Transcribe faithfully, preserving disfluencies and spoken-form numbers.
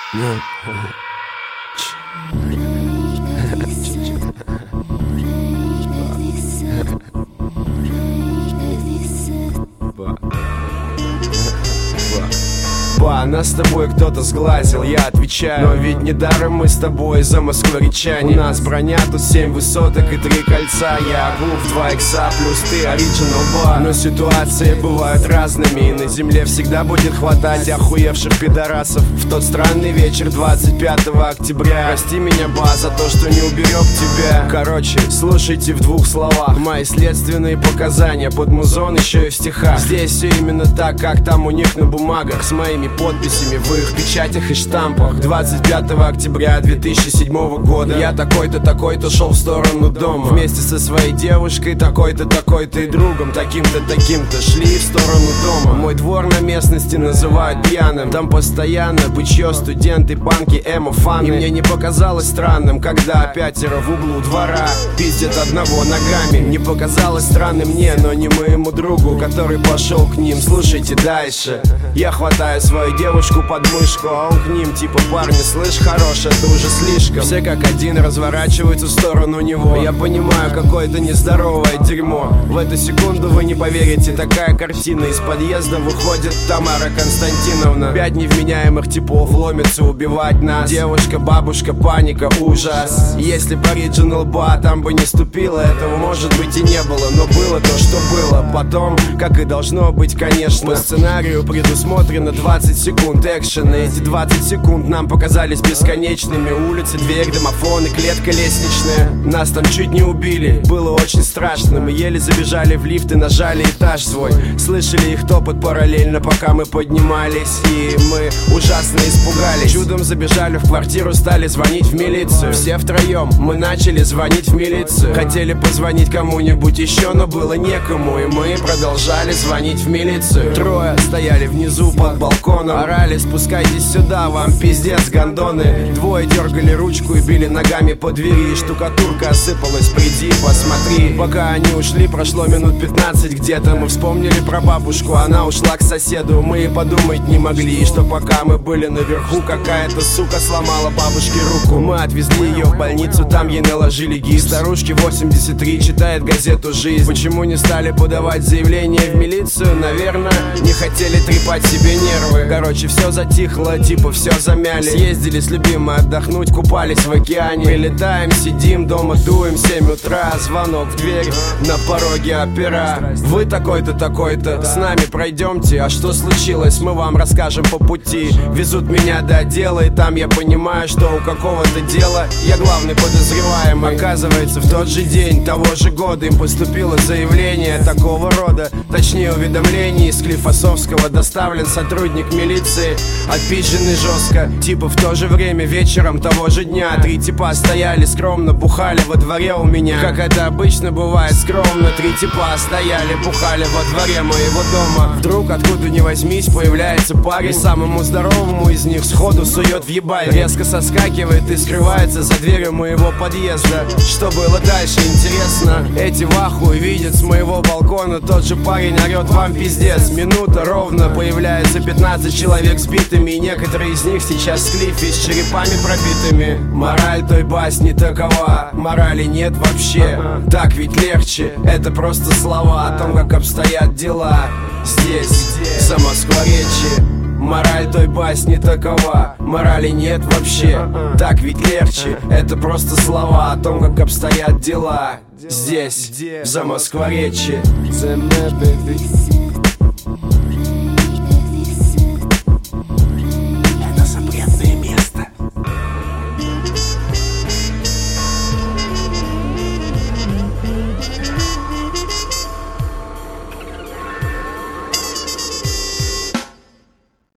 Ба, нас с тобой кто-то сглазил, я отвечаю. Но ведь недаром мы с тобой за москворечане. У нас броня, тут семь высоток и три кольца. Я Гуф, два икса плюс ты, оригинал ба. Но ситуации бывают разными, и на земле всегда будет хватать охуевших пидорасов. В тот странный вечер двадцать пятого октября прости меня, ба, за то, что не уберег тебя. Короче, слушайте в двух словах мои следственные показания под музон, еще и в стихах. Здесь все именно так, как там у них на бумагах, с моими подписями в их печатях и штампах. Двадцать пятого октября две тысячи седьмого года я такой-то, такой-то шел в сторону дома вместе со своей девушкой, такой-то, такой-то и другом, таким-то, таким-то шли в сторону дома. Мой двор на местности называют пьяным. Там постоянно бычье, студенты, панки, эмо, фаны. И мне не показалось странным, когда пятеро в углу двора пиздят одного ногами. Не показалось странным мне, но не моему другу, который пошел к ним. Слушайте дальше. Я хватаю свою девушку под мышку, а он к ним типа: парни, слышь, хорош, это уже слишком. Все как один разворачиваются в сторону него. Я понимаю, какое-то нездоровое дерьмо. В эту секунду вы не поверите, такая картина. Из подъезда выходит Тамара Константиновна. Пять невменяемых типов ломятся убивать нас. Девушка, бабушка, паника, ужас. Если бы оригинал ба там бы не ступила, этого может быть и не было. Но было то, что было. Потом, как и должно быть, конечно, по сценарию предусмотрено двадцать секунд экшена. Эти двадцать секунд нам показались бесконечными. Улицы, дверь, домофон и клетка лестничная. Нас там чуть не убили, было очень страшно. Мы еле забежали в лифт и нажали этаж свой. Слышали их топот параллельно, пока мы поднимались. И мы ужасно испугались. Чудом забежали в квартиру, стали звонить в милицию. Все втроем мы начали звонить в милицию. Хотели позвонить кому-нибудь еще, но было некому. И мы продолжали звонить в милицию. Трое стояли внизу под балконом, орали: спускайтесь сюда, вам пиздец, гондоны. Двое дергали ручку и били ногами по двери. Штукатурка осыпалась, приди, посмотри. Пока они ушли, прошло минут пятнадцать где-то. Мы вспомнили про бабушку, она ушла к соседу. Мы и подумать не могли, что пока мы были наверху, какая-то сука сломала бабушке руку. Мы отвезли ее в больницу, там ей наложили гипс. Старушке восемьдесят три, читает газету «Жизнь». Почему не стали подавать заявление в милицию? Наверное, не хотели трепать себе нервы. Короче, все затихло, типа все замяли. Съездили с любимой отдохнуть, купались в океане. Прилетаем, сидим дома, дуем, семь утра. Звонок в дверь, на пороге опера. Вы такой-то, такой-то, с нами пройдемте. А что случилось, мы вам расскажем по пути. Везут меня до отдела, и там я понимаю, что у какого-то дела я главный подозреваемый. Оказывается, в тот же день того же года им поступило заявление такого рода. Точнее, уведомление из Склифосовского. Доставлен сотрудник милиции, отпизженный жестко. Типа в то же время вечером того же дня три типа стояли скромно, бухали во дворе у меня. Как это обычно бывает, скромно. Три типа стояли, бухали во дворе моего дома. Вдруг откуда ни возьмись появляется парень. Самому здоровому из них сходу сует в ебаль. Резко соскакивает и скрывается за дверью моего подъезда. Что было дальше, интересно? Эти в ахуе видят с моего балкона. Тот же парень орет: вам пиздец. Минута ровно, появляется пятнадцать человек сбитыми, и некоторые из них сейчас в клифе с черепами пробитыми. Мораль той басни такова: морали нет вообще. Так ведь легче, это просто слова о том, как обстоят дела здесь, за Москворечье. Мораль той басни такова: морали нет вообще. Так ведь легче, это просто слова о том, как обстоят дела здесь, за Москворечье.